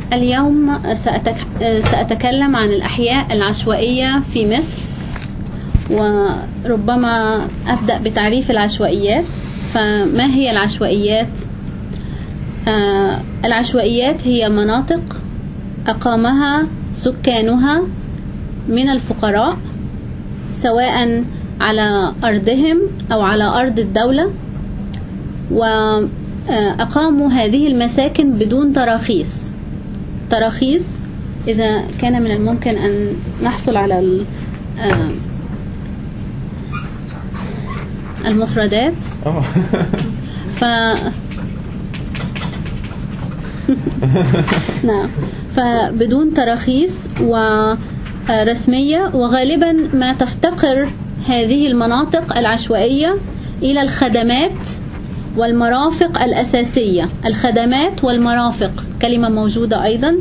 اليوم سأتكلم عن الأحياء العشوائية في مصر، وربما أبدأ بتعريف العشوائيات. فما هي العشوائيات؟ العشوائيات هي مناطق أقامها سكانها من الفقراء، سواء على أرضهم أو على أرض الدولة، وأقاموا هذه المساكن بدون تراخيص. إذا كان من الممكن أن نحصل على المفردات. نعم، فبدون تراخيص ورسمية، وغالبا ما تفتقر هذه المناطق العشوائية إلى الخدمات والمرافق الأساسية. الخدمات والمرافق كلمة موجودة أيضا،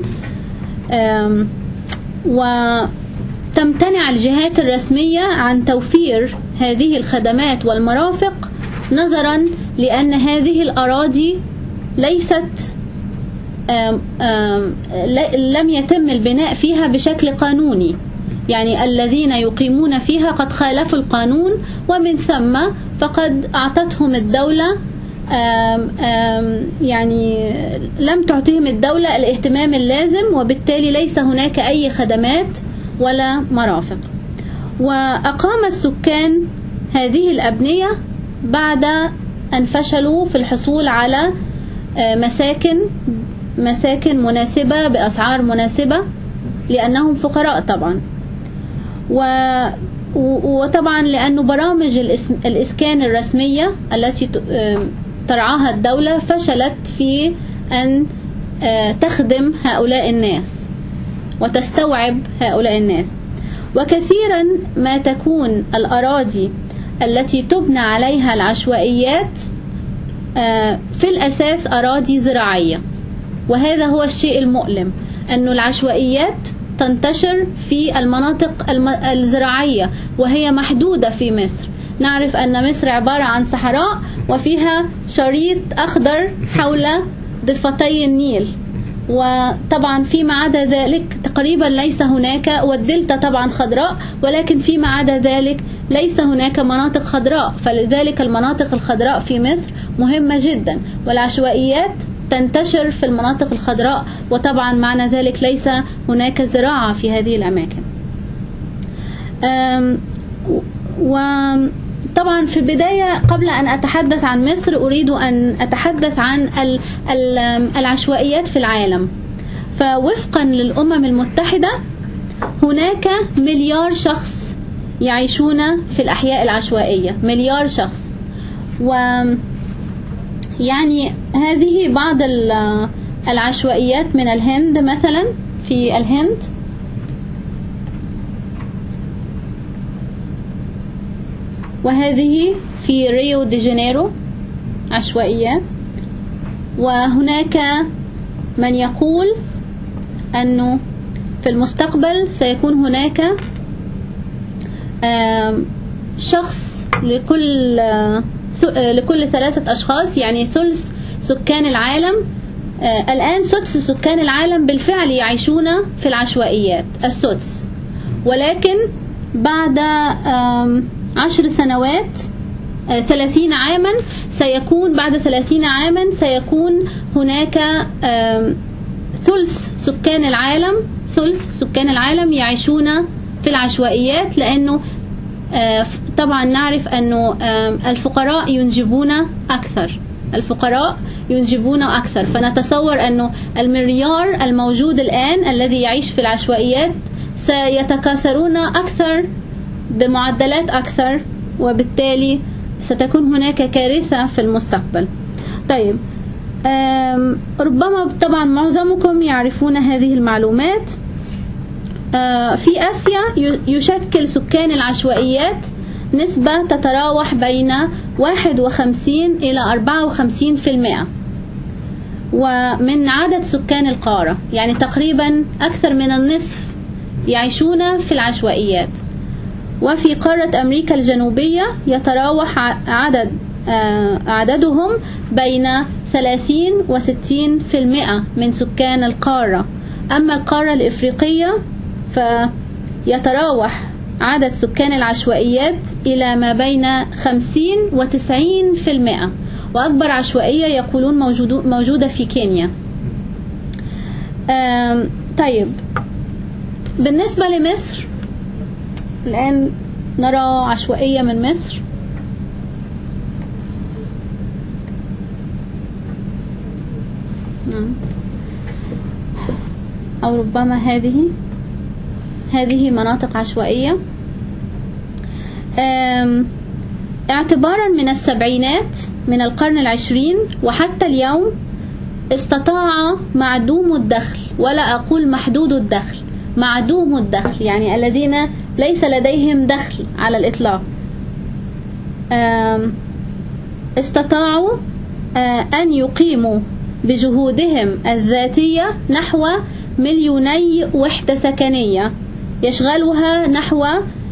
وتمتنع الجهات الرسمية عن توفير هذه الخدمات والمرافق نظرا لأن هذه الأراضي ليست لم يتم البناء فيها بشكل قانوني، يعني الذين يقيمون فيها قد خالفوا القانون، ومن ثم فقد أعطتهم الدولة يعني لم تعطيهم الدولة الاهتمام اللازم، وبالتالي ليس هناك أي خدمات ولا مرافق. وأقام السكان هذه الأبنية بعد أن فشلوا في الحصول على مساكن مناسبة بأسعار مناسبة، لأنهم فقراء طبعا، وطبعا لأن برامج الإسكان الرسمية التي ترعاها الدولة فشلت في أن تخدم هؤلاء الناس وتستوعب هؤلاء الناس. وكثيرا ما تكون الأراضي التي تبنى عليها العشوائيات في الأساس أراضي زراعية، وهذا هو الشيء المؤلم، أن العشوائيات تنتشر في المناطق الزراعية، وهي محدودة في مصر. نعرف أن مصر عبارة عن صحراء وفيها شريط أخضر حول ضفتي النيل، وطبعا فيما عدا ذلك تقريبا ليس هناك، والدلتا طبعا خضراء، ولكن فيما عدا ذلك ليس هناك مناطق خضراء. فلذلك المناطق الخضراء في مصر مهمة جدا، والعشوائيات تنتشر في المناطق الخضراء، وطبعا معنى ذلك ليس هناك زراعة في هذه الأماكن. وطبعا في البداية قبل أن أتحدث عن مصر أريد أن أتحدث عن العشوائيات في العالم. فوفقا للأمم المتحدة هناك 1 مليار شخص يعيشون في الأحياء العشوائية، 1 مليار شخص. يعني هذه بعض العشوائيات من الهند مثلا، في الهند وهذه في ريو دي جانيرو عشوائيات. وهناك من يقول أنه في المستقبل سيكون هناك شخص لكل 3 أشخاص، يعني ثلث سكان العالم. الآن سدس سكان العالم بالفعل يعيشون في العشوائيات، السدس، ولكن بعد 10 سنوات 30 عاما سيكون، بعد 30 عاما سيكون هناك ثلث سكان العالم يعيشون في العشوائيات، لأنه طبعا نعرف أنه الفقراء ينجبون أكثر، فنتصور أنه 1 مليار الموجود الآن الذي يعيش في العشوائيات سيتكاثرون أكثر بمعدلات أكثر، وبالتالي ستكون هناك كارثة في المستقبل. طيب، ربما طبعا معظمكم يعرفون هذه المعلومات. في آسيا يشكل سكان العشوائيات نسبة تتراوح بين 51 إلى 54% ومن عدد سكان القارة، يعني تقريبا أكثر من النصف يعيشون في العشوائيات. وفي قارة أمريكا الجنوبية يتراوح عددهم بين 30 و60% من سكان القارة. أما القارة الإفريقية فيتراوح عدد سكان العشوائيات إلى ما بين 50 و90%، وأكبر عشوائية يقولون موجودة في كينيا. طيب بالنسبة لمصر الآن نرى عشوائية من مصر. أو ربما هذه مناطق عشوائية. اعتبارا من السبعينات من القرن العشرين وحتى اليوم استطاع معدوم الدخل، ولا أقول محدود الدخل، معدوم الدخل يعني الذين ليس لديهم دخل على الإطلاق، استطاعوا أن يقيموا بجهودهم الذاتية نحو 2,000,000 وحدة سكنية يشغلها نحو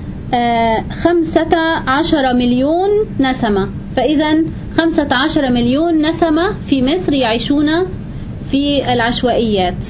15 مليون نسمة. فإذا 15 مليون نسمة في مصر يعيشون في العشوائيات.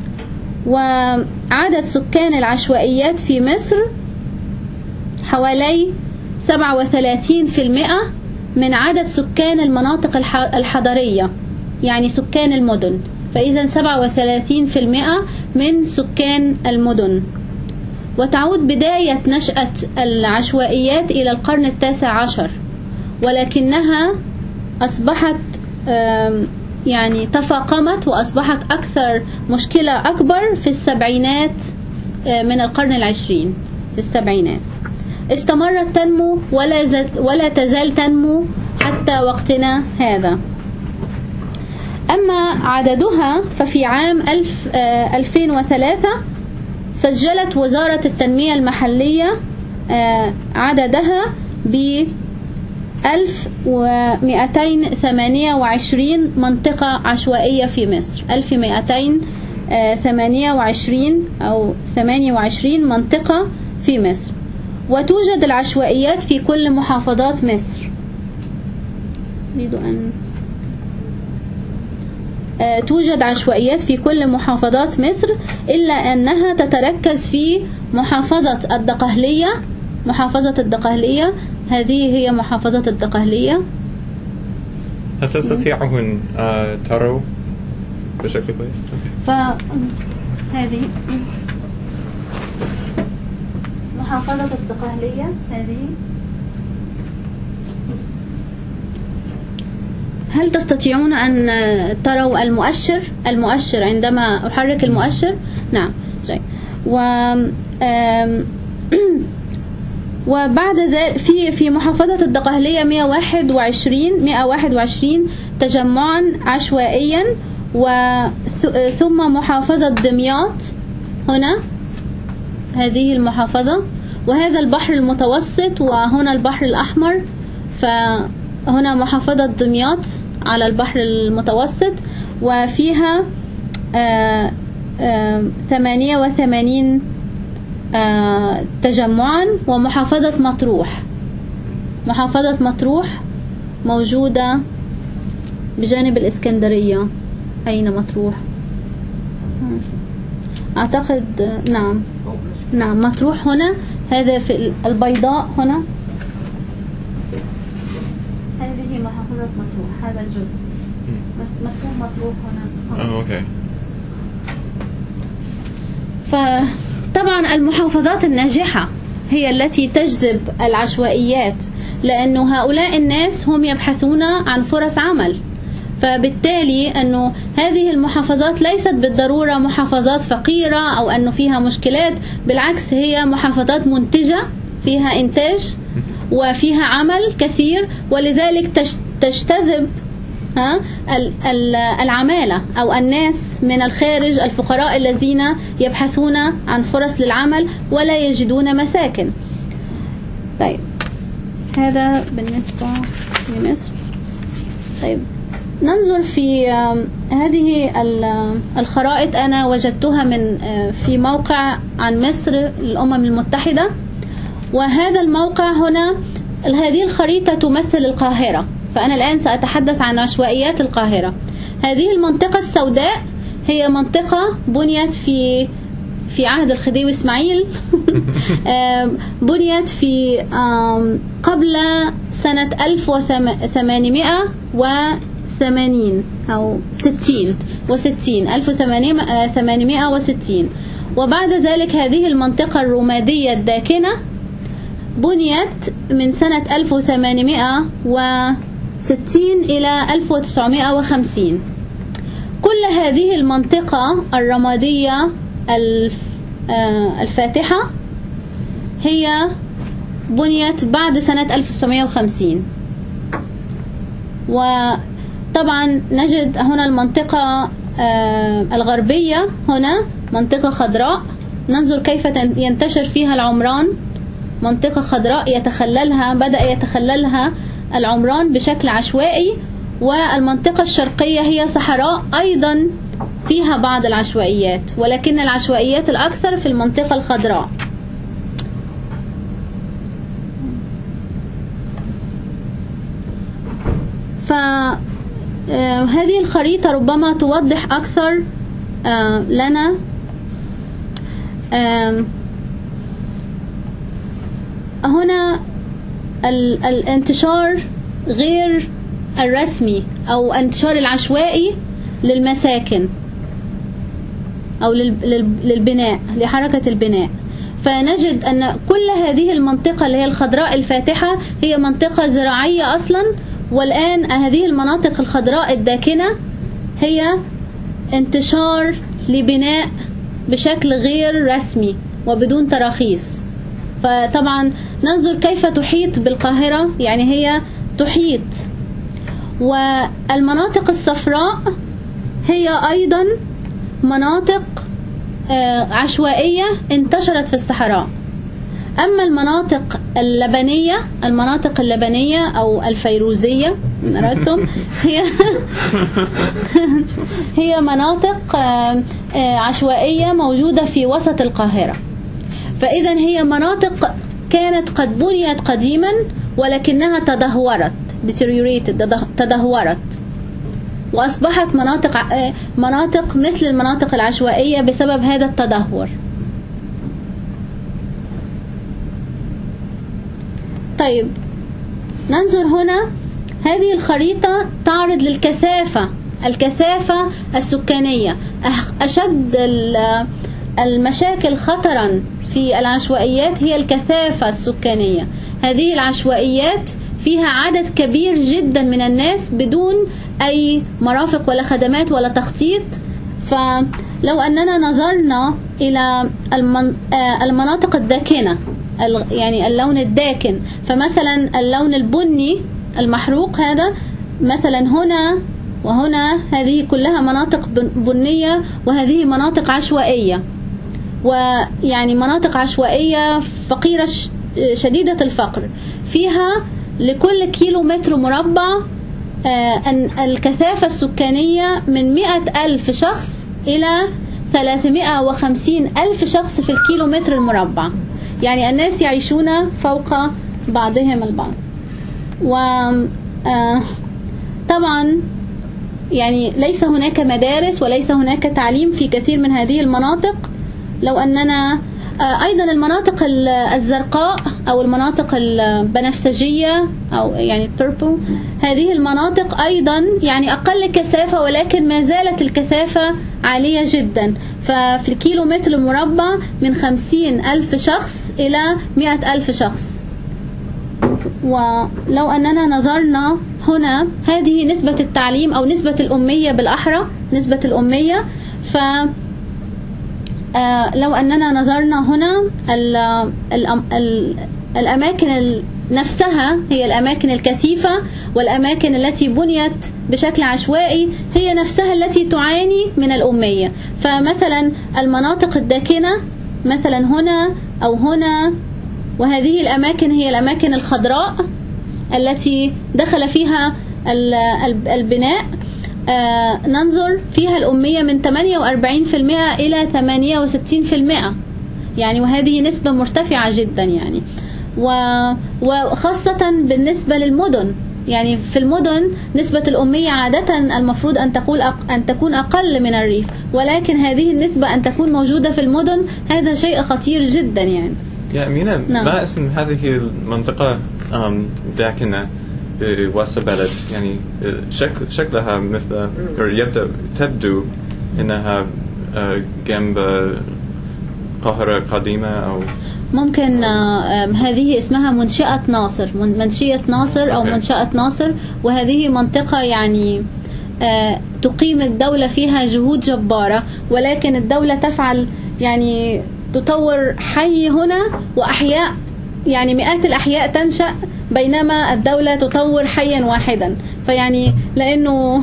وعدد سكان العشوائيات في مصر حوالي 37% من عدد سكان المناطق الحضرية، يعني سكان المدن. فإذا 37% من سكان المدن. وتعود بداية نشأة العشوائيات إلى القرن 19، ولكنها أصبحت يعني تفاقمت وأصبحت أكثر مشكلة أكبر في السبعينات من القرن العشرين. في السبعينات استمرت تنمو ولا تزال تنمو حتى وقتنا هذا. أما عددها ففي عام 2003 سجلت وزارة التنمية المحلية عددها ب 1228 منطقة عشوائية في مصر. 1228 أو 28 منطقة في مصر. وتوجد العشوائيات في كل محافظات مصر. أريد أن توجد عشوائيات في كل محافظات مصر، إلا أنها تتركز في محافظة الدقهلية. محافظة الدقهلية هذه هي محافظة الدقهلية. هل تستطيعون تروا بشكل كويس؟ فهذه محافظة الدقهلية. هذه هل تستطيعون أن تروا المؤشر عندما أحرك المؤشر؟ نعم جيد. وبعد ذلك في محافظة الدقهلية 121 تجمعا عشوائيا. ثم محافظة دمياط هنا، هذه المحافظة، وهذا البحر المتوسط، وهنا البحر الأحمر. فهنا محافظة دمياط على البحر المتوسط، وفيها 88 تجمعا. ومحافظة مطروح، محافظة مطروح موجودة بجانب الإسكندرية. أين مطروح؟ أعتقد نعم مطروح هنا. هذا في البيضاء هنا. هذه محافظة مطروح، هذا الجزء مكتوب مطروح هنا. أوكي. فطبعا المحافظات الناجحة هي التي تجذب العشوائيات، لأن هؤلاء الناس هم يبحثون عن فرص عمل. فبالتالي أنه هذه المحافظات ليست بالضرورة محافظات فقيرة أو أنه فيها مشكلات، بالعكس هي محافظات منتجة، فيها إنتاج وفيها عمل كثير، ولذلك تجتذب العمالة أو الناس من الخارج، الفقراء الذين يبحثون عن فرص للعمل ولا يجدون مساكن. طيب هذا بالنسبة لمصر. طيب ننظر في هذه الخرائط. أنا وجدتها في موقع عن مصر للأمم المتحدة، وهذا الموقع هنا، هذه الخريطة تمثل القاهرة. فأنا الآن سأتحدث عن عشوائيات القاهرة. هذه المنطقة السوداء هي منطقة بنيت في عهد الخديوي إسماعيل. بنيت في قبل سنة 1880 أو 1860. وبعد ذلك هذه المنطقة الرمادية الداكنة بنيت من سنة 1860 إلى 1950. كل هذه المنطقة الرمادية الفاتحة هي بنيت بعد سنة 1950. وطبعا نجد هنا المنطقة الغربية، هنا منطقة خضراء، ننظر كيف ينتشر فيها العمران. منطقة خضراء بدأ يتخللها العمران بشكل عشوائي. والمنطقة الشرقية هي صحراء أيضا فيها بعض العشوائيات، ولكن العشوائيات الأكثر في المنطقة الخضراء. فهذه الخريطة ربما توضح أكثر لنا هنا الانتشار غير الرسمي أو انتشار العشوائي للمساكن أو للبناء، لحركة البناء. فنجد أن كل هذه المنطقة اللي هي الخضراء الفاتحة هي منطقة زراعية أصلا، والآن هذه المناطق الخضراء الداكنة هي انتشار لبناء بشكل غير رسمي وبدون تراخيص. فطبعا ننظر كيف تحيط بالقاهرة، يعني هي تحيط. والمناطق الصفراء هي أيضا مناطق عشوائية انتشرت في الصحراء. أما المناطق اللبنية أو الفيروزية إن أردتم هي مناطق عشوائية موجودة في وسط القاهرة. فإذا هي مناطق كانت قد بنيت قديما ولكنها تدهورت وأصبحت مناطق مثل المناطق العشوائية بسبب هذا التدهور. طيب ننظر هنا، هذه الخريطة تعرض الكثافة السكانية. أشد المشاكل خطرا في العشوائيات هي الكثافة السكانية. هذه العشوائيات فيها عدد كبير جدا من الناس بدون أي مرافق ولا خدمات ولا تخطيط. فلو أننا نظرنا إلى المناطق الداكنة، يعني اللون الداكن، فمثلا اللون البني المحروق هذا مثلا هنا وهنا، هذه كلها مناطق بنية، وهذه مناطق عشوائية، ويعني مناطق عشوائية فقيرة شديدة الفقر. فيها لكل كيلو متر مربع الكثافة السكانية من 100,000 شخص إلى 350,000 شخص في الكيلو متر المربع. يعني الناس يعيشون فوق بعضهم البعض. وطبعا يعني ليس هناك مدارس وليس هناك تعليم في كثير من هذه المناطق. لو أننا أيضا المناطق الزرقاء أو المناطق البنفسجية أو يعني البيربل، هذه المناطق أيضا يعني أقل كثافة، ولكن ما زالت الكثافة عالية جدا. ففي الكيلو متر المربع من 50,000 شخص إلى 100,000 شخص. ولو أننا نظرنا هنا، هذه نسبة التعليم أو نسبة الأمية بالأحرى، نسبة الأمية. لو أننا نظرنا هنا الأماكن نفسها هي الأماكن الكثيفة، والأماكن التي بنيت بشكل عشوائي هي نفسها التي تعاني من الأمية. فمثلا المناطق الداكنة مثلا هنا أو هنا، وهذه الأماكن هي الأماكن الخضراء التي دخل فيها البناء، ننظر فيها الأمية من 48% إلى 68%، يعني وهذه نسبة مرتفعة جدا يعني. وخاصة بالنسبة للمدن، يعني في المدن نسبة الأمية عادة المفروض أن تكون أقل من الريف، ولكن هذه النسبة أن تكون موجودة في المدن هذا شيء خطير جدا يعني. يا أمينة، نعم. ما اسم هذه المنطقة داكنة بوسط البلد؟ يعني شكلها مثل تبدو إنها جنب القاهرة قديمة أو ممكن هذه اسمها منشأة ناصر، منشية ناصر أو منشأة ناصر، وهذه منطقة يعني تقيم الدولة فيها جهود جبارة، ولكن الدولة تفعل يعني تطور حي هنا وأحياء، يعني مئات الأحياء تنشأ بينما الدولة تطور حيا واحدا، فيعني لأنه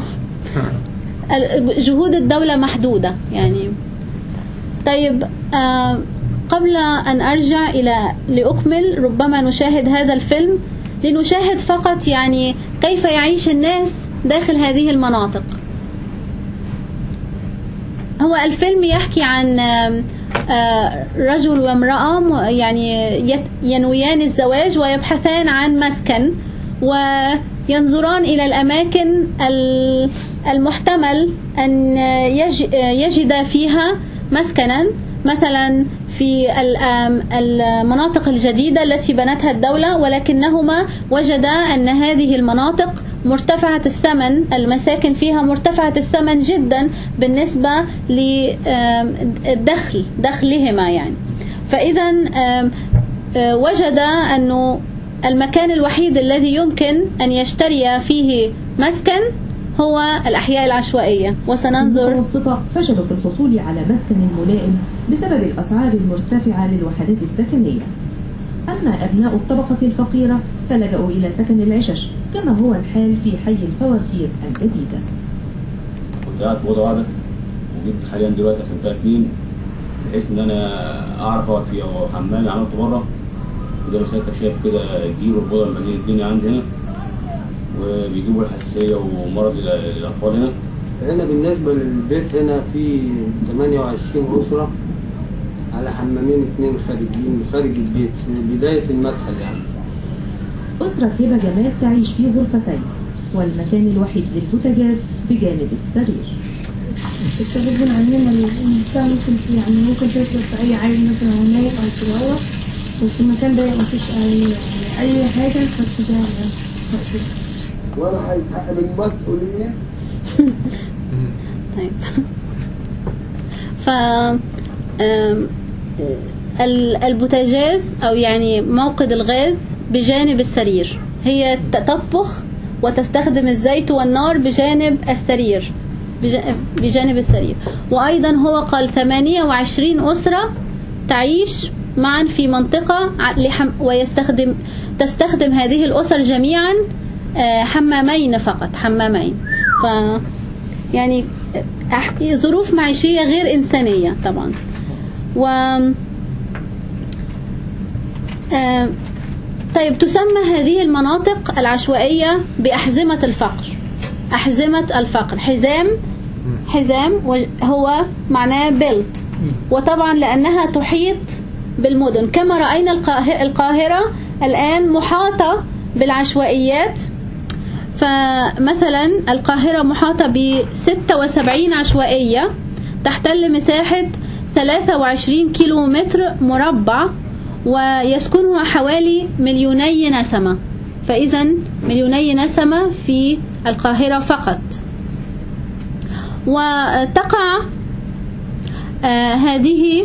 جهود الدولة محدودة يعني. طيب قبل أن أرجع لأكمل ربما نشاهد هذا الفيلم لنشاهد فقط يعني كيف يعيش الناس داخل هذه المناطق. هو الفيلم يحكي عن رجل وامرأة يعني ينويان الزواج ويبحثان عن مسكن، وينظران إلى الأماكن المحتمل أن يجد فيها مسكنا، مثلا في المناطق الجديدة التي بنتها الدولة، ولكنهما وجدا أن هذه المناطق مرتفعة الثمن، المساكن فيها مرتفعة الثمن جدا بالنسبة لدخلهما يعني. فإذا وجد أنه المكان الوحيد الذي يمكن أن يشتري فيه مسكن هو الأحياء العشوائية. وسننظر المتوسطة فشلوا في الحصول على مسكن ملائم بسبب الأسعار المرتفعة للوحدات السكنية. أما أبناء الطبقة الفقيرة فلجأوا إلى سكن العشش كما هو الحال في حي الفوافير الجديدة. كنت قاعد في أوضة واحدة وجبت حاليا دلوقتي قسمتها 2 بحيث إن أنا أعرف أقعد فيها، وحمام عملته بره وده ما ساعتها شايف كده جيروا الأوضة المدينة الدنيا عندي هنا، وبيجيبوا الحساسية ومرض للأطفال هنا. هنا بالنسبة للبيت هنا في 28 أسرة على حمامين 2 خارج البيت في بداية المدخل يعني. أسرة هبة جمال تعيش في غرفتين والمكان الوحيد للبوتاجاز بجانب السرير. السبب العميم الإنسان ممكن تشرب في أي عيل مثلا أو نايم أو صغيرة، بس المكان ده مفيش أي حاجة تحط فيها ولا هيتحقق بالمسؤولية. طيب البوتاجاز أو يعني موقد الغاز بجانب السرير، هي تطبخ وتستخدم الزيت والنار بجانب السرير، بجانب السرير. وأيضا هو قال 28 أسرة تعيش معا في منطقة تستخدم هذه الأسر جميعا حمامين فقط، حمامين. يعني ظروف معيشية غير إنسانية طبعا. طيب تسمى هذه المناطق العشوائية بأحزمة الفقر. أحزمة الفقر، حزام هو معناه بيلت، وطبعا لأنها تحيط بالمدن كما رأينا القاهرة الآن محاطة بالعشوائيات. فمثلا القاهرة محاطة ب76 عشوائية تحتل مساحة 23 كيلومتر مربع ويسكنها حوالي 2,000,000 نسمة. فإذا 2,000,000 نسمة في القاهرة فقط. وتقع هذه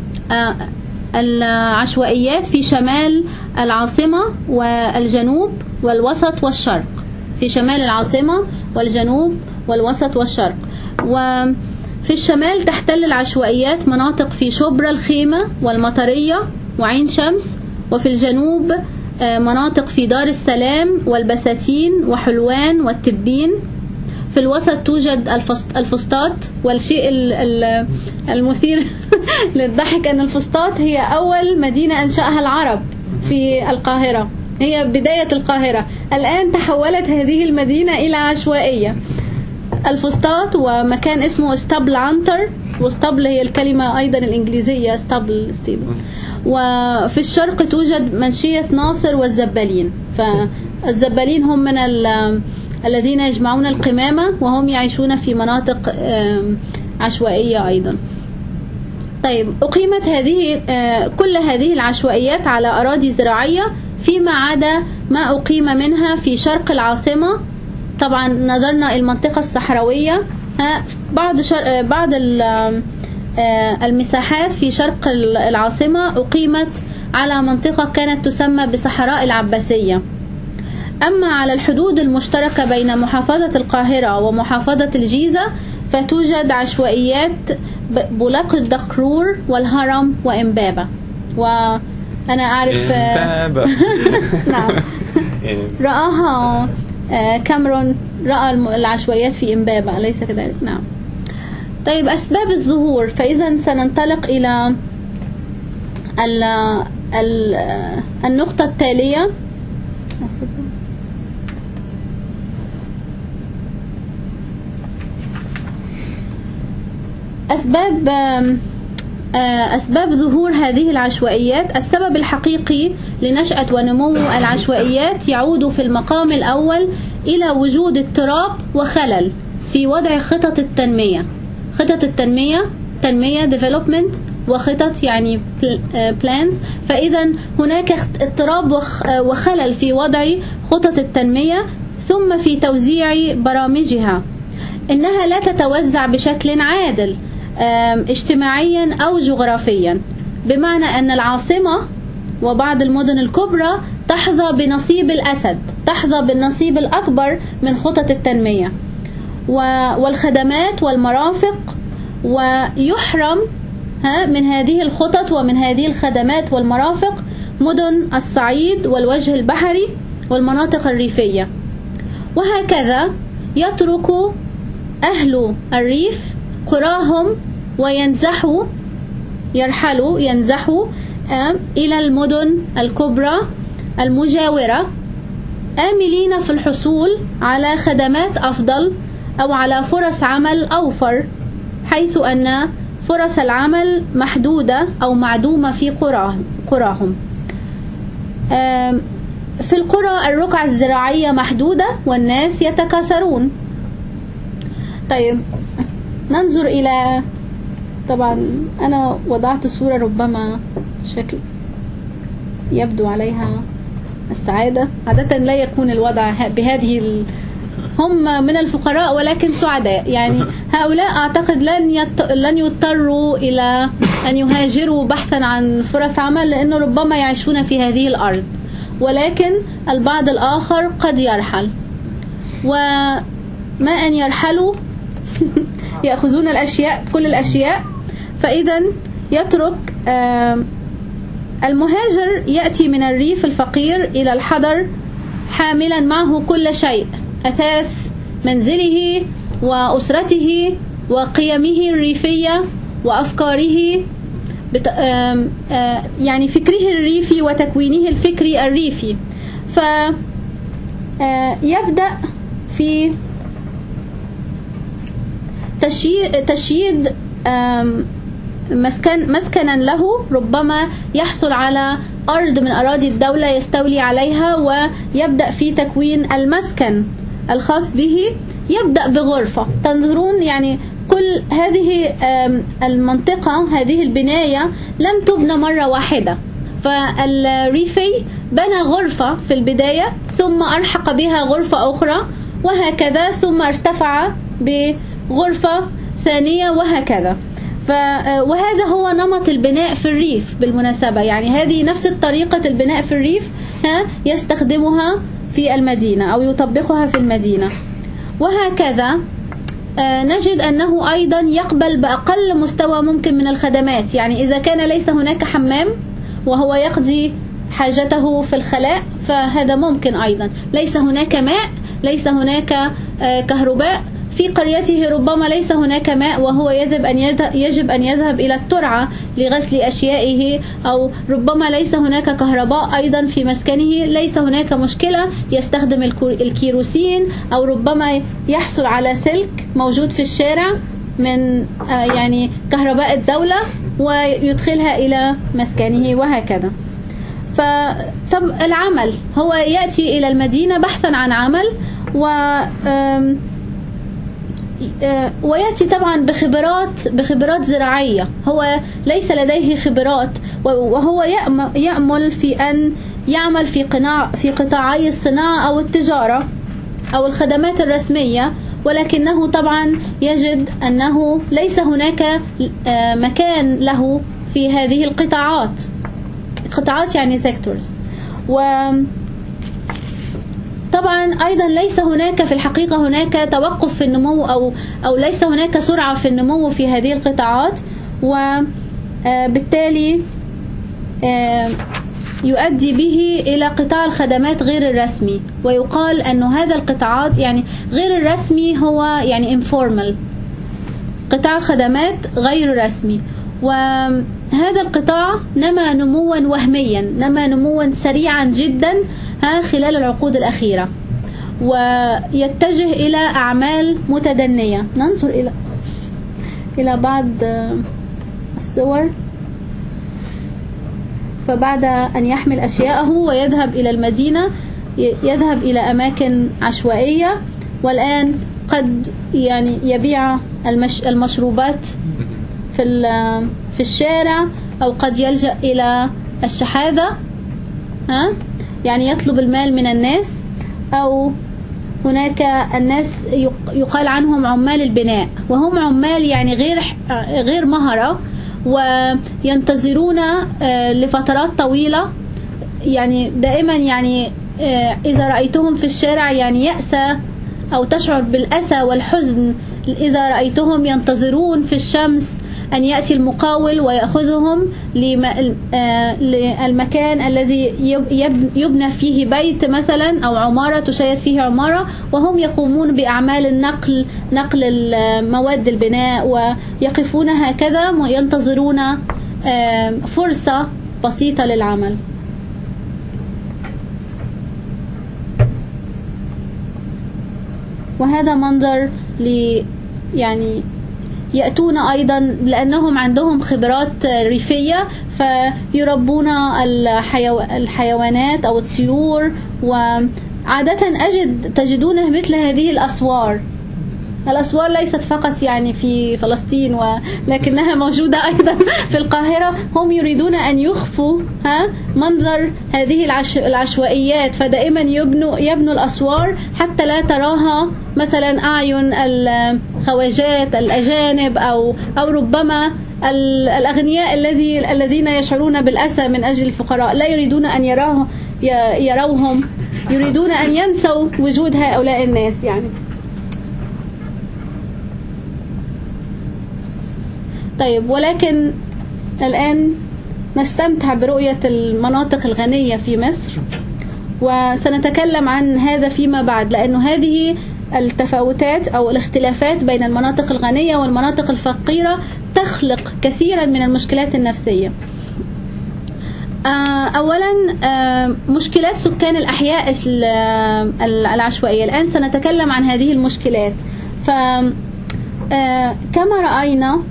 العشوائيات في شمال العاصمة والجنوب والوسط والشرق، في شمال العاصمة والجنوب والوسط والشرق. وفي الشمال تحتل العشوائيات مناطق في شبرا الخيمة والمطرية وعين شمس، وفي الجنوب مناطق في دار السلام والبساتين وحلوان والتبين. في الوسط توجد الفسطاط، والشيء المثير للضحك أن الفسطاط هي أول مدينة أنشأها العرب في القاهرة، هي بداية القاهرة. الآن تحولت هذه المدينة إلى عشوائية. الفسطاط ومكان اسمه اسطبل عنتر، واسطبل هي الكلمة أيضا الإنجليزية ستيبل. وفي الشرق توجد منشية ناصر والزبالين. الزبالين هم من الذين يجمعون القمامة، وهم يعيشون في مناطق عشوائية أيضا. طيب، أقيمت كل هذه العشوائيات على أراضي زراعية فيما عدا ما أقيم منها في شرق العاصمة. طبعا نظرنا المنطقة الصحراوية، بعض المساحات في شرق العاصمة أقيمت على منطقة كانت تسمى بصحراء العباسية. أما على الحدود المشتركة بين محافظة القاهرة ومحافظة الجيزة فتوجد عشوائيات بولاق الدقرور والهرم وإمبابة. وأنا أعرف نعم رآها كاميرون، رأى العشوائيات في إمبابة، أليس كذلك؟ نعم. طيب، أسباب الظهور. فإذا سننطلق إلى النقطة التالية. أسباب ظهور هذه العشوائيات. السبب الحقيقي لنشأة ونمو العشوائيات يعود في المقام الأول إلى وجود اضطراب وخلل في وضع خطط التنمية. خطط التنمية development، وخطط يعني plans. فإذا هناك اضطراب وخلل في وضع خطط التنمية، ثم في توزيع برامجها. إنها لا تتوزع بشكل عادل اجتماعيا أو جغرافيا، بمعنى أن العاصمة وبعض المدن الكبرى تحظى بنصيب الأسد، تحظى بالنصيب الأكبر من خطط التنمية والخدمات والمرافق، ويحرم من هذه الخطط ومن هذه الخدمات والمرافق مدن الصعيد والوجه البحري والمناطق الريفية. وهكذا يترك أهل الريف قراهم وينزحوا إلى المدن الكبرى المجاورة، آملين في الحصول على خدمات أفضل أو على فرص عمل أوفر، حيث أن فرص العمل محدودة أو معدومة في قراهم. في القرى الرقعة الزراعية محدودة والناس يتكاثرون. طيب، ننظر إلى، طبعا أنا وضعت صورة ربما شكل يبدو عليها السعادة. عادة لا يكون الوضع بهذه هم من الفقراء ولكن سعداء، يعني هؤلاء أعتقد لن يضطروا إلى أن يهاجروا بحثا عن فرص عمل، لأنه ربما يعيشون في هذه الأرض، ولكن البعض الآخر قد يرحل، وما أن يرحلوا يأخذون كل الأشياء. فإذا يترك المهاجر يأتي من الريف الفقير إلى الحضر حاملا معه كل شيء، أثاث منزله وأسرته وقيمه الريفية وأفكاره، يعني فكره الريفي وتكوينه الفكري الريفي. فيبدأ في تشييد مسكنا له، ربما يحصل على أرض من أراضي الدولة يستولي عليها، ويبدأ في تكوين المسكن الخاص به. يبدأ بغرفة. تنظرون يعني كل هذه المنطقة، هذه البناية لم تبنى مرة واحدة، فالريفي بنى غرفة في البداية ثم ألحق بها غرفة أخرى وهكذا، ثم ارتفع بغرفة ثانية وهكذا. وهذا هو نمط البناء في الريف بالمناسبة، يعني هذه نفس طريقة البناء في الريف يستخدمها في المدينة أو يطبقها في المدينة. وهكذا نجد أنه أيضا يقبل بأقل مستوى ممكن من الخدمات، يعني إذا كان ليس هناك حمام وهو يقضي حاجته في الخلاء فهذا ممكن أيضا. ليس هناك ماء، ليس هناك كهرباء، في قريته ربما ليس هناك ماء وهو يجب أن يذهب إلى الترعة لغسل أشيائه، أو ربما ليس هناك كهرباء أيضا في مسكنه، ليس هناك مشكلة، يستخدم الكيروسين، أو ربما يحصل على سلك موجود في الشارع من يعني كهرباء الدولة ويدخلها إلى مسكنه وهكذا. طب العمل، هو يأتي إلى المدينة بحثا عن عمل ويأتي طبعا بخبرات زراعية. هو ليس لديه خبرات، وهو يأمل في أن يعمل في قطاعي الصناعة أو التجارة أو الخدمات الرسمية، ولكنه طبعا يجد أنه ليس هناك مكان له في هذه القطاعات يعني sectors. طبعا أيضا ليس هناك في الحقيقة هناك توقف في النمو أو ليس هناك سرعة في النمو في هذه القطاعات، وبالتالي يؤدي به إلى قطاع الخدمات غير الرسمي. ويقال أن هذا القطاعات يعني غير الرسمي هو يعني informal، قطاع خدمات غير رسمي. وهذا القطاع نما نموا وهميا، نما نموا سريعا جدا خلال العقود الأخيرة، ويتجه إلى أعمال متدنية. ننظر إلى بعض الصور. فبعد أن يحمل أشياءه ويذهب إلى المدينة، يذهب إلى أماكن عشوائية، والآن قد يعني يبيع المشروبات في الشارع، أو قد يلجأ إلى الشحاذة، يعني يطلب المال من الناس. أو هناك الناس يقال عنهم عمال البناء، وهم عمال يعني غير مهرة، وينتظرون لفترات طويلة. يعني دائما يعني إذا رأيتهم في الشارع يعني يأسى أو تشعر بالأسى والحزن إذا رأيتهم ينتظرون في الشمس أن يأتي المقاول ويأخذهم للمكان الذي يبنى فيه بيت مثلا أو عمارة تشيد فيه عمارة، وهم يقومون بأعمال نقل مواد البناء، ويقفون هكذا ينتظرون فرصة بسيطة للعمل. وهذا منظر يعني يأتون أيضا لأنهم عندهم خبرات ريفية، فيربون الحيوانات أو الطيور. وعادة تجدون مثل هذه الأسوار ليست فقط يعني في فلسطين، ولكنها موجودة أيضا في القاهرة. هم يريدون أن يخفوا منظر هذه العشوائيات، فدائما يبنوا الأسوار حتى لا تراها مثلا أعين الخواجات الأجانب أو ربما الأغنياء الذين يشعرون بالأسى من أجل الفقراء. لا يريدون أن يروهم، يريدون أن ينسوا وجود هؤلاء الناس يعني. طيب، ولكن الآن نستمتع برؤية المناطق الغنية في مصر، وسنتكلم عن هذا فيما بعد، لأنه هذه التفاوتات أو الاختلافات بين المناطق الغنية والمناطق الفقيرة تخلق كثيرا من المشكلات النفسية. أولا مشكلات سكان الأحياء العشوائية. الآن سنتكلم عن هذه المشكلات. كما رأينا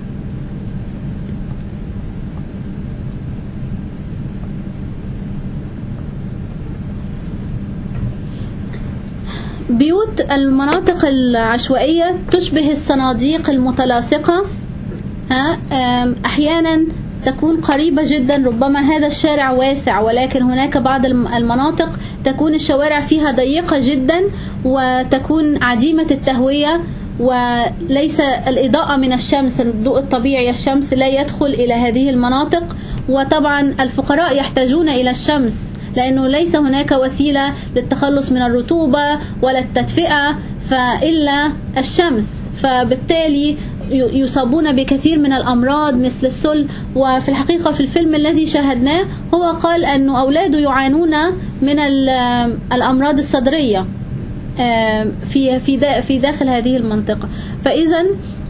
بيوت المناطق العشوائية تشبه الصناديق المتلاصقة، أحيانا تكون قريبة جدا. ربما هذا الشارع واسع، ولكن هناك بعض المناطق تكون الشوارع فيها ضيقة جدا، وتكون عديمة التهوية، وليس الإضاءة من الشمس، الضوء الطبيعي الشمس لا يدخل إلى هذه المناطق. وطبعا الفقراء يحتاجون إلى الشمس، لأنه ليس هناك وسيلة للتخلص من الرطوبة ولا التدفئة فإلا الشمس، فبالتالي يصابون بكثير من الأمراض مثل السل. وفي الحقيقة في الفيلم الذي شاهدناه هو قال أن أولاده يعانون من الأمراض الصدرية في داخل هذه المنطقة. فإذا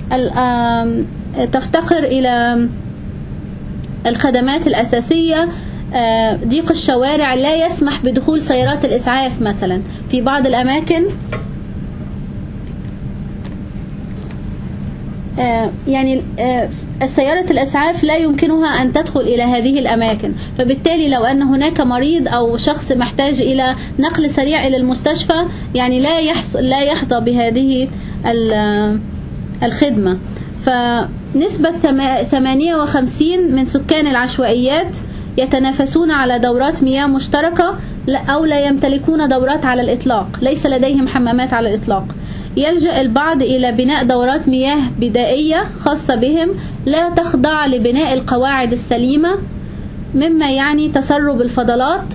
تفتقر إلى الخدمات الأساسية. ضيق الشوارع لا يسمح بدخول سيارات الإسعاف مثلا في بعض الأماكن. يعني السيارة الإسعاف لا يمكنها أن تدخل إلى هذه الأماكن، فبالتالي لو أن هناك مريض أو شخص محتاج إلى نقل سريع إلى المستشفى يعني لا يحظى بهذه الخدمة. فنسبة 58 من سكان العشوائيات يتنافسون على دورات مياه مشتركة أو لا يمتلكون دورات على الإطلاق، ليس لديهم حمامات على الإطلاق. يلجأ البعض إلى بناء دورات مياه بدائية خاصة بهم لا تخضع لبناء القواعد السليمة، مما يعني تسرب الفضلات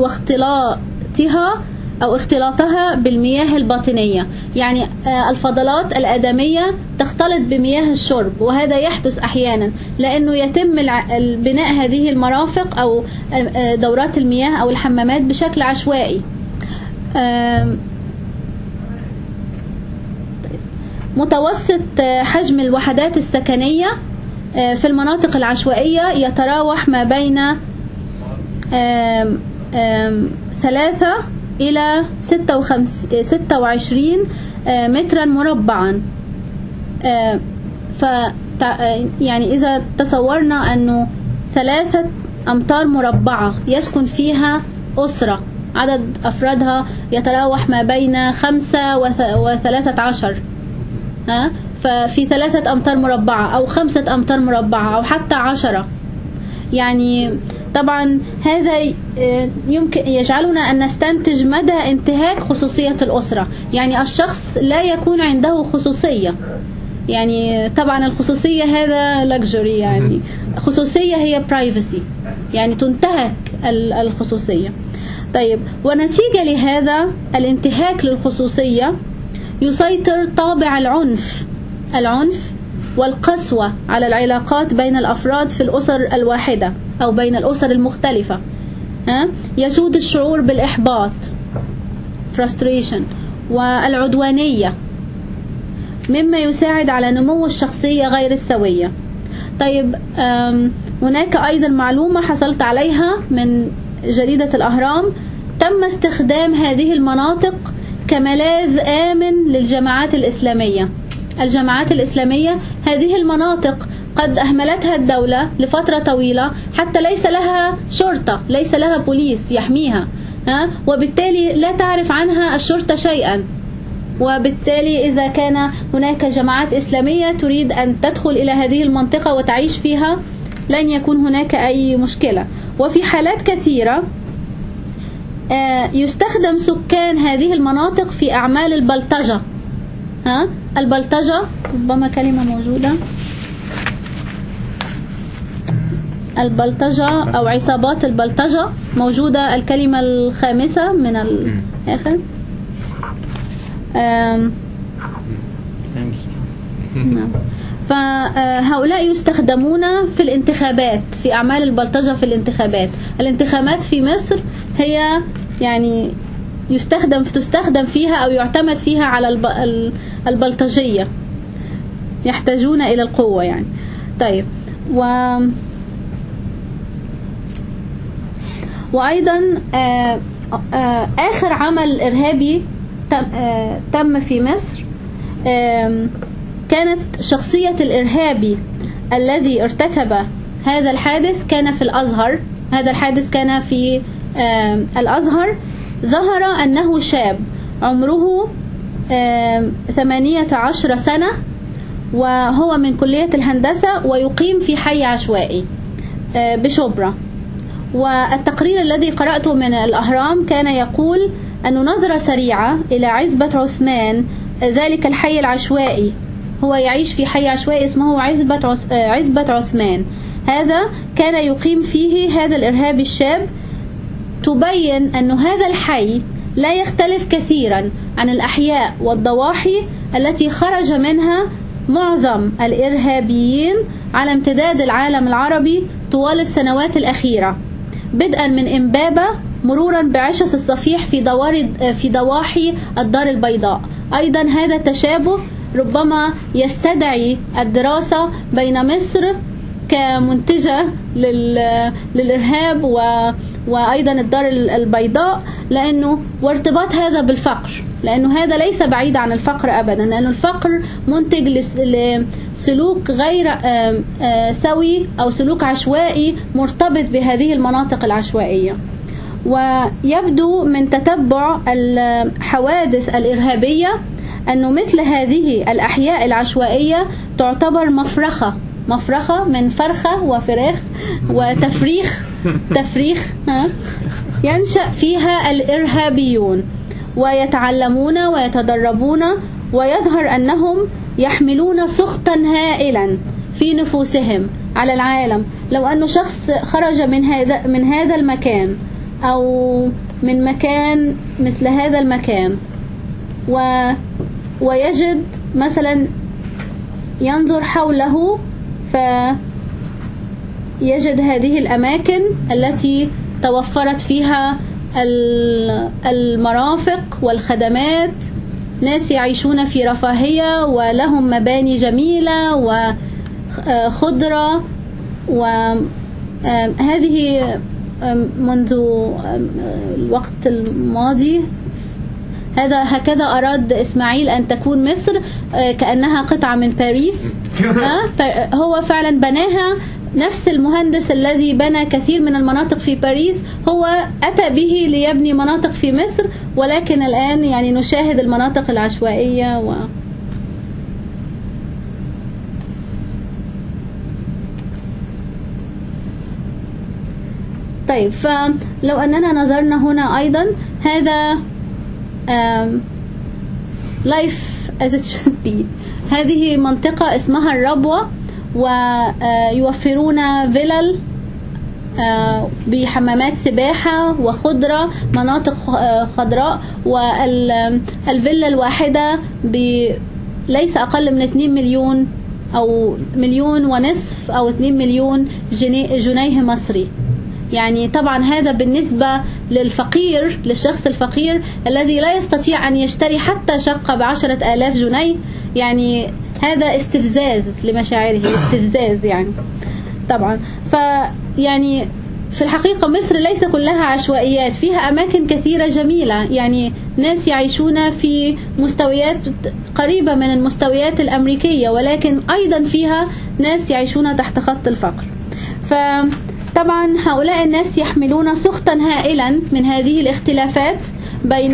واختلاطها بالمياه الباطنية. يعني الفضلات الآدمية تختلط بمياه الشرب، وهذا يحدث أحيانا لأنه يتم بناء هذه المرافق أو دورات المياه أو الحمامات بشكل عشوائي. متوسط حجم الوحدات السكنية في المناطق العشوائية يتراوح ما بين 3 إلى 26 مترا مربعا. يعني إذا تصورنا أنه 3 أمتار مربعة يسكن فيها أسرة عدد أفرادها يتراوح ما بين 5 و13، ففي 3 أمتار مربعة أو 5 أمتار مربعة أو حتى 10، يعني طبعا هذا يمكن يجعلنا أن نستنتج مدى انتهاك خصوصية الأسرة. يعني الشخص لا يكون عنده خصوصية، يعني طبعا الخصوصية هذا luxury، يعني خصوصية هي privacy، يعني تنتهك الخصوصية. طيب، ونتيجة لهذا الانتهاك للخصوصية يسيطر طابع العنف والقسوة على العلاقات بين الأفراد في الأسر الواحدة أو بين الأسر المختلفة. يسود الشعور بالإحباط frustration والعدوانية، مما يساعد على نمو الشخصية غير السوية. طيب، هناك أيضا معلومة حصلت عليها من جريدة الأهرام، تم استخدام هذه المناطق كملاذ آمن للجماعات الإسلامية. الجماعات الإسلامية هذه المناطق قد أهملتها الدولة لفترة طويلة حتى ليس لها شرطة، ليس لها بوليس يحميها، وبالتالي لا تعرف عنها الشرطة شيئا. وبالتالي إذا كان هناك جماعات إسلامية تريد أن تدخل إلى هذه المنطقة وتعيش فيها لن يكون هناك أي مشكلة. وفي حالات كثيرة يستخدم سكان هذه المناطق في أعمال البلطجة. البلطجة ربما كلمة موجودة، البلطجة أو عصابات البلطجة موجودة، الكلمة الخامسة من الآخر. فهؤلاء يستخدمون في الانتخابات، في أعمال البلطجة في الانتخابات. الانتخابات في مصر هي يعني تستخدم فيها أو يعتمد فيها على البلطجية، يحتاجون إلى القوة يعني. طيب، وأيضا آخر عمل إرهابي تم في مصر كانت شخصية الإرهابي الذي ارتكب هذا الحادث كان في الأزهر. هذا الحادث كان في الأزهر. ظهر أنه شاب عمره 18 سنة، وهو من كلية الهندسة ويقيم في حي عشوائي بشبرا. والتقرير الذي قرأته من الأهرام كان يقول أن نظرة سريعة إلى عزبة عثمان، ذلك الحي العشوائي، هو يعيش في حي عشوائي اسمه عزبة عثمان، هذا كان يقيم فيه هذا الإرهابي الشاب، تبين أن هذا الحي لا يختلف كثيرا عن الأحياء والضواحي التي خرج منها معظم الإرهابيين على امتداد العالم العربي طوال السنوات الأخيرة، بدءا من إمبابة مرورا بعشش الصفيح في ضواحي الدار البيضاء. أيضا هذا التشابه ربما يستدعي الدراسة بين مصر كمنتجة للإرهاب وأيضا الدار البيضاء، لأنه وارتباط هذا بالفقر. لأنه هذا ليس بعيد عن الفقر أبدا، لأن الفقر منتج لسلوك غير سوي أو سلوك عشوائي مرتبط بهذه المناطق العشوائية. ويبدو من تتبع الحوادث الإرهابية أنه مثل هذه الأحياء العشوائية تعتبر مفرخة من فرخة وفراخ تفريخ ينشأ فيها الإرهابيون ويتعلمون ويتدربون، ويظهر أنهم يحملون سخطا هائلا في نفوسهم على العالم. لو أنه شخص خرج من هذا المكان أو من مكان مثل هذا المكان ويجد مثلا ينظر حوله فيجد هذه الأماكن التي توفرت فيها المرافق والخدمات، ناس يعيشون في رفاهية ولهم مباني جميلة وخضرة، وهذه منذ الوقت الماضي هكذا أراد إسماعيل أن تكون مصر كأنها قطعة من باريس. هو فعلا بناها نفس المهندس الذي بنى كثير من المناطق في باريس، هو أتى به ليبني مناطق في مصر، ولكن الآن يعني نشاهد المناطق العشوائية طيب، فلو أننا نظرنا هنا أيضا هذا life as it should be. هذه منطقة اسمها الربوة، ويوفرون فيلل بحمامات سباحة وخضرة، مناطق خضراء، والفيلا الواحدة ليس أقل من 2 مليون أو 1.5 مليون أو 2 مليون جنيه مصري. يعني طبعا هذا بالنسبة للفقير، للشخص الفقير الذي لا يستطيع أن يشتري حتى شقة ب10,000 جنيه، يعني هذا استفزاز لمشاعره، استفزاز يعني طبعا. فيعني في الحقيقة مصر ليس كلها عشوائيات، فيها أماكن كثيرة جميلة، يعني ناس يعيشون في مستويات قريبة من المستويات الأمريكية، ولكن أيضا فيها ناس يعيشون تحت خط الفقر. طبعا هؤلاء الناس يحملون سخطا هائلا من هذه الاختلافات بين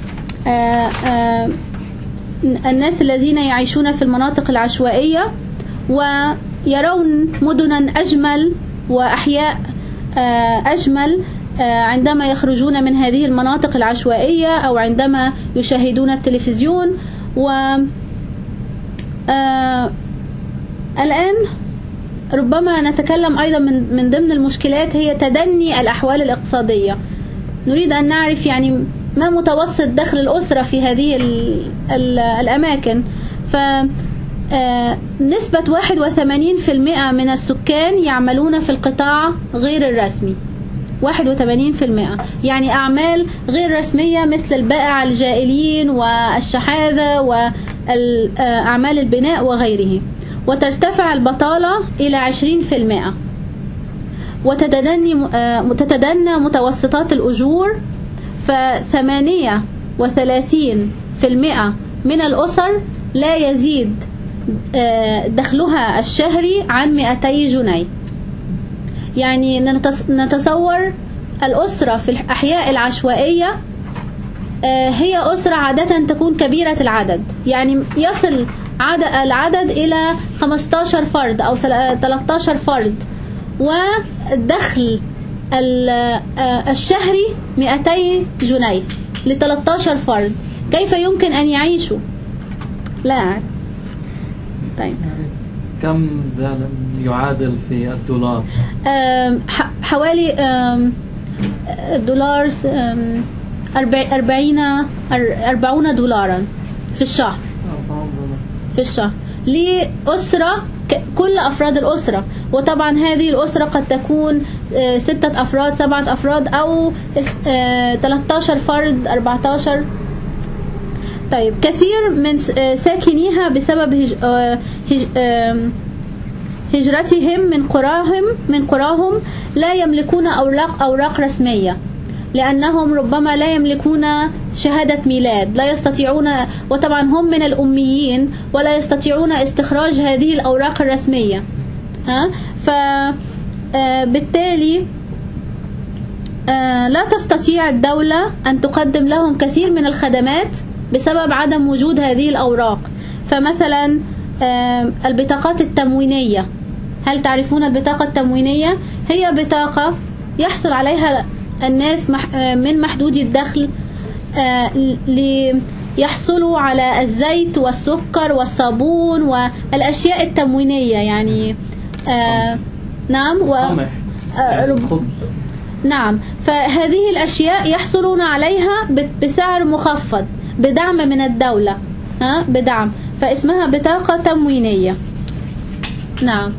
الناس الذين يعيشون في المناطق العشوائية، ويرون مدنا أجمل وأحياء أجمل عندما يخرجون من هذه المناطق العشوائية أو عندما يشاهدون التلفزيون. الآن ربما نتكلم أيضا من ضمن المشكلات هي تدني الأحوال الاقتصادية. نريد أن نعرف يعني ما متوسط دخل الأسرة في هذه الأماكن. فنسبة 81% من السكان يعملون في القطاع غير الرسمي، 81%، يعني أعمال غير رسمية مثل البائع الجائلين والشحاذة وأعمال البناء وغيره. وترتفع البطالة إلى 20%، وتتدنى متوسطات الأجور، ف38% من الأسر لا يزيد دخلها الشهري عن 200 جنيه. يعني نتصور الأسرة في الأحياء العشوائية هي أسرة عادة تكون كبيرة العدد، يعني يصل العدد إلى 15 فرد أو 13 فرد، والدخل الشهري 200 جنيه ل13 فرد. كيف يمكن أن يعيشوا؟ لا أعرف. طيب كم ذلك يعادل في الدولار؟ حوالي الدولار 40 دولارا في الشهر، لأسرة كل أفراد الأسرة. وطبعا هذه الأسرة قد تكون 6 أفراد 7 أفراد أو 13 فرد 14. طيب كثير من ساكنيها بسبب هجرتهم من قراهم لا يملكون أوراق رسمية، لأنهم ربما لا يملكون شهادة ميلاد، لا يستطيعون، وطبعا هم من الأميين ولا يستطيعون استخراج هذه الأوراق الرسمية. فبالتالي لا تستطيع الدولة أن تقدم لهم كثير من الخدمات بسبب عدم وجود هذه الأوراق. فمثلا البطاقات التموينية، هل تعرفون البطاقة التموينية؟ هي بطاقة يحصل عليها الناس من محدودي الدخل ليحصلوا على الزيت والسكر والصابون والأشياء التموينية، يعني نعم نعم. فهذه الأشياء يحصلون عليها بسعر مخفض بدعم من الدولة، بدعم، فاسمها بطاقة تموينية. نعم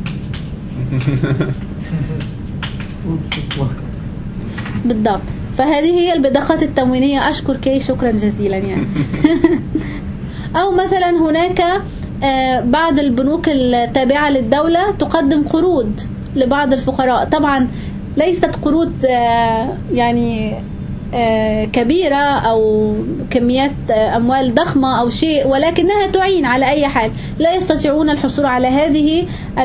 بالضبط. فهذه هي البطاقات التموينية. أشكر كي، شكرا جزيلا يعني. أو مثلا هناك بعض البنوك التابعة للدولة تقدم قروض لبعض الفقراء، طبعا ليست قروض يعني كبيرة أو كميات أموال ضخمة أو شيء، ولكنها تعين على أي حال. لا يستطيعون الحصول على هذه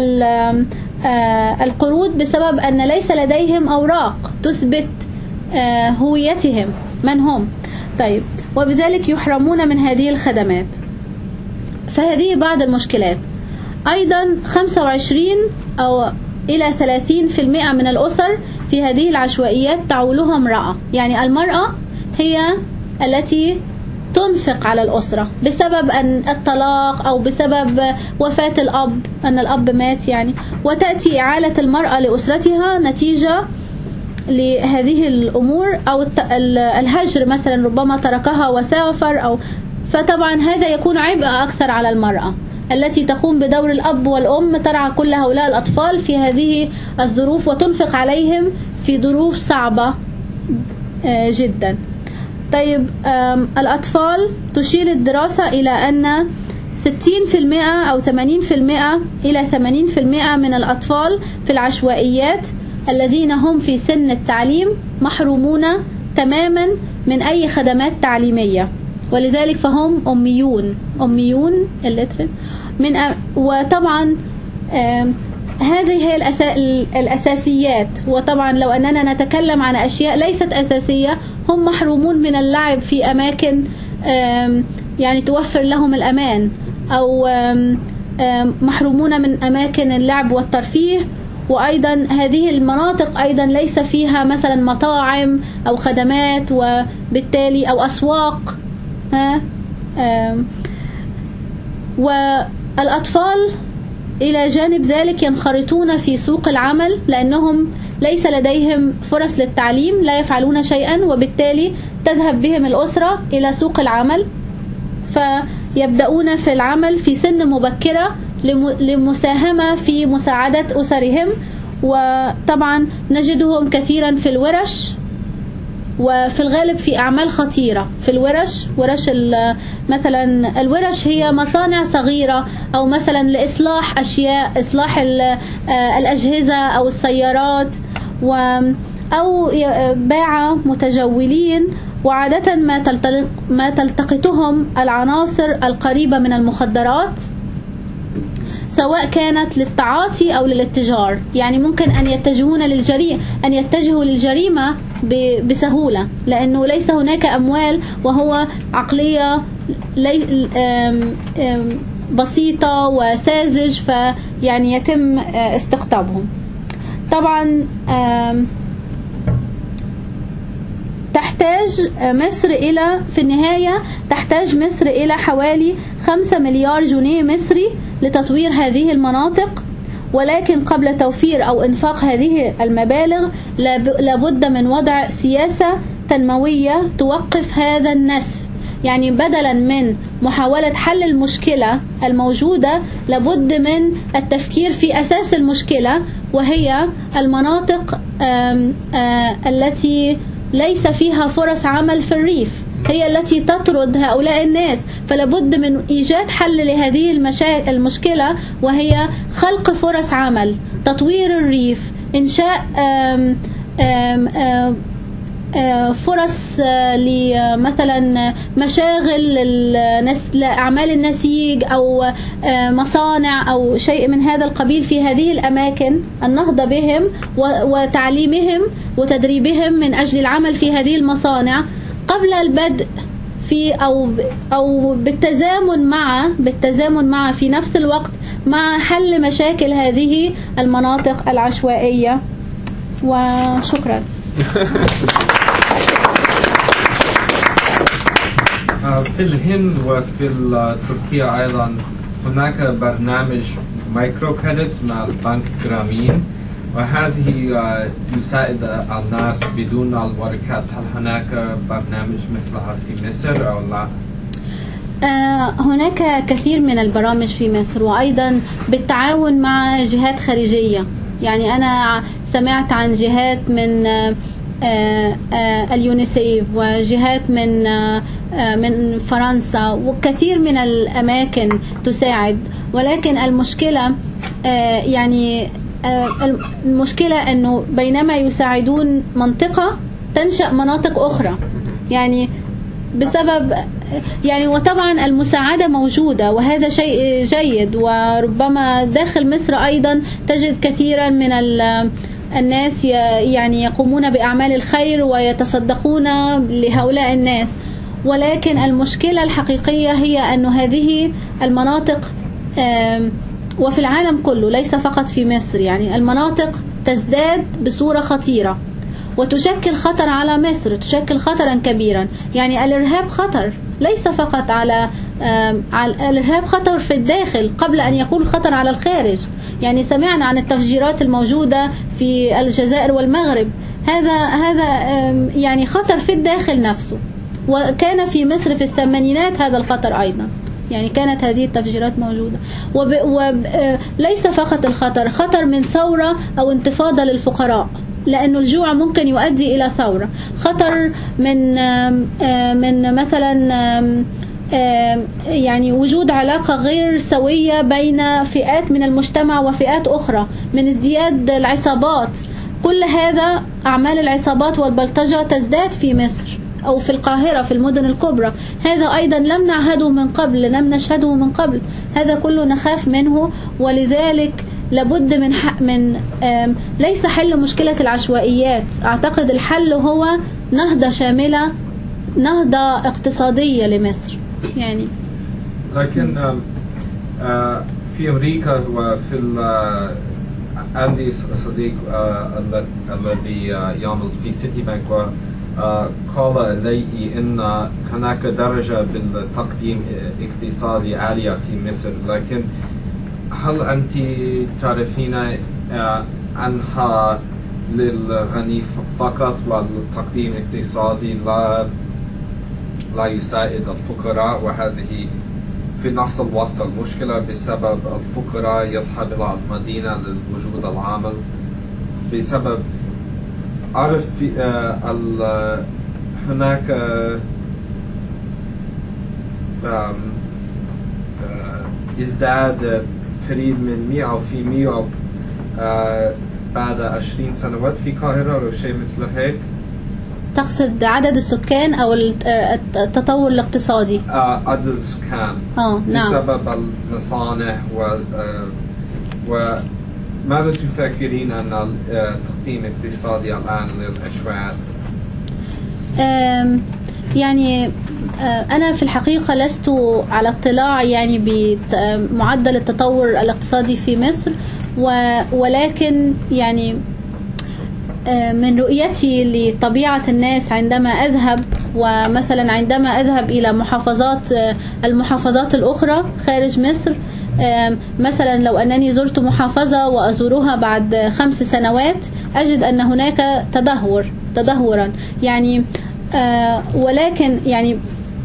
القروض بسبب أن ليس لديهم أوراق تثبت هويتهم من هم. طيب، وبذلك يحرمون من هذه الخدمات. فهذه بعض المشكلات. أيضا 25 أو إلى 30% من الأسر في هذه العشوائيات تعولها امرأة، يعني المرأة هي التي تنفق على الأسرة بسبب أن الطلاق أو بسبب وفاة الأب، أن الأب مات يعني، وتأتي إعالة المرأة لأسرتها نتيجة لهذه الأمور، أو الهجر مثلا، ربما تركها وسافر، أو فطبعا هذا يكون عبء أكثر على المرأة التي تقوم بدور الأب والأم، ترعى كل هؤلاء الأطفال في هذه الظروف وتنفق عليهم في ظروف صعبة جدا. طيب، الأطفال تشير الدراسة إلى أن 60% أو 80% إلى 80% من الأطفال في العشوائيات الذين هم في سن التعليم محرومون تماما من أي خدمات تعليمية، ولذلك فهم أميون وطبعا هذه هي الأساسيات. وطبعا لو أننا نتكلم عن أشياء ليست أساسية، هم محرومون من اللعب في أماكن يعني توفر لهم الأمان، أو محرومون من أماكن اللعب والترفيه. وأيضا هذه المناطق أيضا ليس فيها مثلا مطاعم أو خدمات، وبالتالي أو أسواق. والأطفال إلى جانب ذلك ينخرطون في سوق العمل، لأنهم ليس لديهم فرص للتعليم، لا يفعلون شيئا، وبالتالي تذهب بهم الأسرة إلى سوق العمل، فيبدأون في العمل في سن مبكرة لمساهمة في مساعدة أسرهم. وطبعا نجدهم كثيرا في الورش، وفي الغالب في أعمال خطيرة في الورش. مثلا الورش هي مصانع صغيرة، أو مثلا لإصلاح أشياء، إصلاح الأجهزة أو السيارات، أو باعة متجولين. وعادة ما تلتقطهم العناصر القريبة من المخدرات، سواء كانت للتعاطي أو للاتجار، يعني ممكن أن يتجهوا للجريمة بسهولة، لأنه ليس هناك أموال، وهو عقلية بسيطة وساذج، فيعني يتم استقطابهم. طبعا تحتاج مصر في النهاية تحتاج مصر إلى حوالي 5 مليار جنيه مصري لتطوير هذه المناطق. ولكن قبل توفير أو إنفاق هذه المبالغ لابد من وضع سياسة تنموية توقف هذا النسف. يعني بدلا من محاولة حل المشكلة الموجودة، لابد من التفكير في أساس المشكلة، وهي المناطق التي ليس فيها فرص عمل في الريف، هي التي تطرد هؤلاء الناس. فلابد من إيجاد حل لهذه المشكلة، وهي خلق فرص عمل، تطوير الريف، إنشاء فرص لمثلا مشاغل أعمال النسيج أو مصانع أو شيء من هذا القبيل في هذه الأماكن، النهضة بهم وتعليمهم وتدريبهم من أجل العمل في هذه المصانع قبل البدء في أو بالتزامن مع في نفس الوقت مع حل مشاكل هذه المناطق العشوائية. وشكرا. في الهند وفي تركيا أيضا هناك برنامج مايكرو كريدت مع البنك جرامين، وهذه يساعد الناس بدون الورقات. هل هناك برنامج مثلها في مصر أو لا؟ هناك كثير من البرامج في مصر، وأيضا بالتعاون مع جهات خارجية. يعني أنا سمعت عن جهات من اليونيسيف وجهات من فرنسا وكثير من الأماكن تساعد، ولكن المشكلة المشكلة أنه بينما يساعدون منطقة تنشأ مناطق أخرى، يعني بسبب وطبعا المساعدة موجودة وهذا شيء جيد، وربما داخل مصر أيضا تجد كثيرا من الناس يقومون بأعمال الخير ويتصدقون لهؤلاء الناس، ولكن المشكلة الحقيقية هي أن هذه المناطق وفي العالم كله ليس فقط في مصر، يعني المناطق تزداد بصورة خطيرة وتشكل خطر على مصر، تشكل خطرا كبيرا. يعني الإرهاب خطر ليس فقط على الإرهاب خطر في الداخل قبل أن يكون خطر على الخارج. يعني سمعنا عن التفجيرات الموجودة في الجزائر والمغرب، هذا خطر في الداخل نفسه، وكان في مصر في الثمانينات هذا الخطر أيضا، يعني كانت هذه التفجيرات موجودة. وليس فقط الخطر، خطر من ثورة أو انتفاضة للفقراء، لأنه الجوع ممكن يؤدي إلى ثورة. خطر من مثلا وجود علاقة غير سوية بين فئات من المجتمع وفئات أخرى، من ازدياد العصابات. كل هذا أعمال العصابات والبلطجة تزداد في مصر أو في القاهرة في المدن الكبرى. هذا أيضا لم نعهده من قبل، لم نشهده من قبل، هذا كله نخاف منه. ولذلك لابد من ليس حل مشكلة العشوائيات، أعتقد الحل هو نهضة شاملة، نهضة اقتصادية لمصر. يعني لكن في أمريكا وفي عندي صديق الذي يعمل في سيتي بانك، قال لي أن هناك درجة بالتقديم اقتصادي عالية في مصر، لكن هل أنت تعرفين عنها للغني فقط والتقديم الاقتصادي لا يساعد الفقراء؟ وهذه في نفس الوقت المشكلة بسبب الفقراء يذهب إلى المدينة لوجود العمل بسبب أعرف هناك ازداد قريب من 100 أو في 100 بعد 20 سنوات في القاهرة أو شيء مثل هيك. تقصد عدد السكان أو التطور الاقتصادي؟ عدد السكان. نعم. بسبب المصانع وماذا تفكرين أن التقديم الاقتصادي الآن للعشوائيات؟ يعني أنا في الحقيقة لست على اطلاع يعني بمعدل التطور الاقتصادي في مصر، ولكن يعني من رؤيتي لطبيعة الناس عندما أذهب، ومثلا عندما أذهب إلى المحافظات الأخرى خارج مصر، مثلا لو أنني زرت محافظة وأزورها بعد 5 سنوات أجد أن هناك تدهورا يعني، ولكن يعني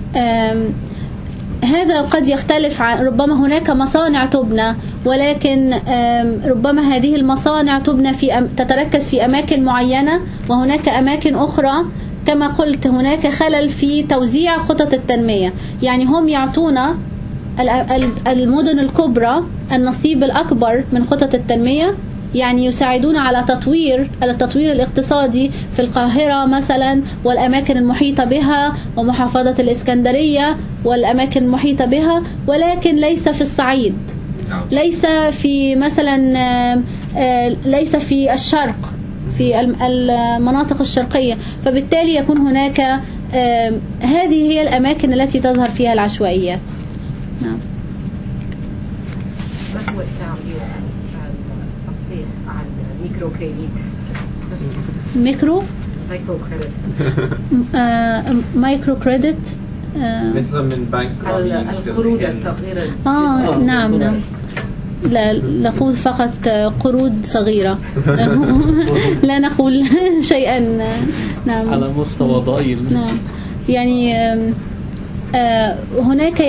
هذا قد يختلف عن ربما هناك مصانع تبنى، ولكن ربما هذه المصانع تبنى تتركز في أماكن معينة، وهناك أماكن أخرى كما قلت هناك خلل في توزيع خطط التنمية. يعني هم يعطونا المدن الكبرى النصيب الأكبر من خطط التنمية، يعني يساعدون على التطوير الاقتصادي في القاهرة مثلا والأماكن المحيطة بها ومحافظة الإسكندرية والأماكن المحيطة بها، ولكن ليس في الصعيد، ليس في مثلا ليس في الشرق، في المناطق الشرقية. فبالتالي يكون هناك هذه هي الأماكن التي تظهر فيها العشوائيات. نعم. ما هو التعبير الفصيح عن ميكرو كريديت؟ مايكرو كريديت مثل من بنك القروض الصغيرة. نعم. لا نقول فقط قروض صغيرة. لا نقول شيئا. نعم. على مستوى ضئيل. نعم. يعني هناك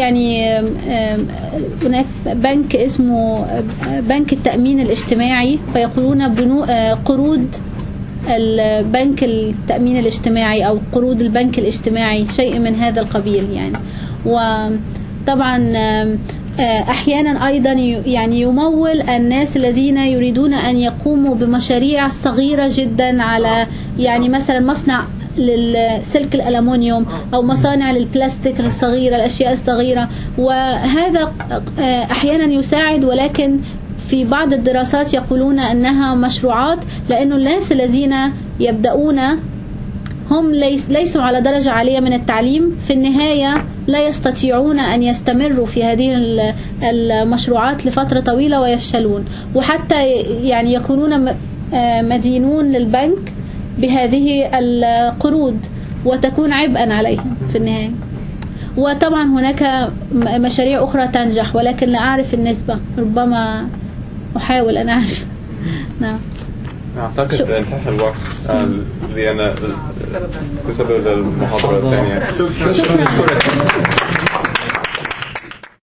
هناك بنك اسمه بنك التأمين الاجتماعي، فيقولون قروض البنك التأمين الاجتماعي أو قروض البنك الاجتماعي، شيء من هذا القبيل يعني. وطبعا أحيانا أيضا يعني يمول الناس الذين يريدون أن يقوموا بمشاريع صغيرة جدا على يعني مثلا مصنع للسلك الألمنيوم أو مصانع للبلاستيك الصغيرة، الأشياء الصغيرة، وهذا أحيانا يساعد. ولكن في بعض الدراسات يقولون أنها مشروعات، لأن الناس الذين يبدأون هم ليسوا على درجة عالية من التعليم، في النهاية لا يستطيعون أن يستمروا في هذه المشروعات لفترة طويلة ويفشلون، وحتى يعني يكونون مدينون للبنك بهذه القروض وتكون عبئا عليهم في النهاية. وطبعا هناك مشاريع أخرى تنجح، ولكن لا أعرف النسبة، ربما أحاول أن أعرف. نعم. أعتقد انتهى الوقت لأن بسبب المحاضرة الثانية.